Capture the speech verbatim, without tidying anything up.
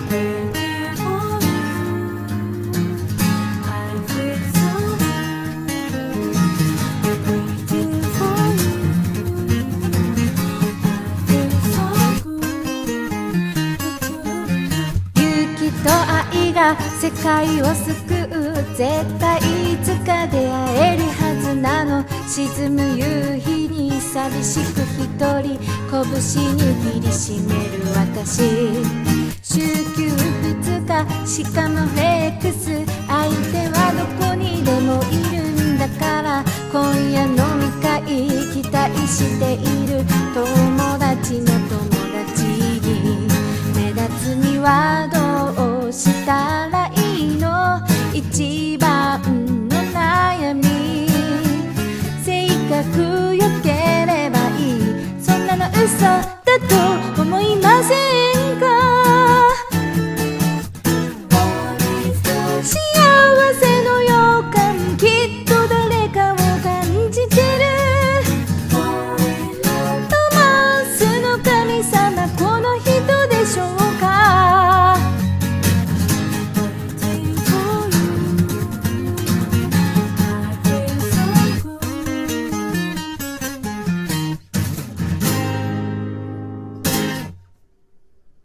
世界を救う絶対いつか出会えるはずなの。沈む夕日に寂しく一人拳握りしめる私。週休二日しかもフレックス、相手はどこにでもいるんだから、今夜飲み会期待している友達の友達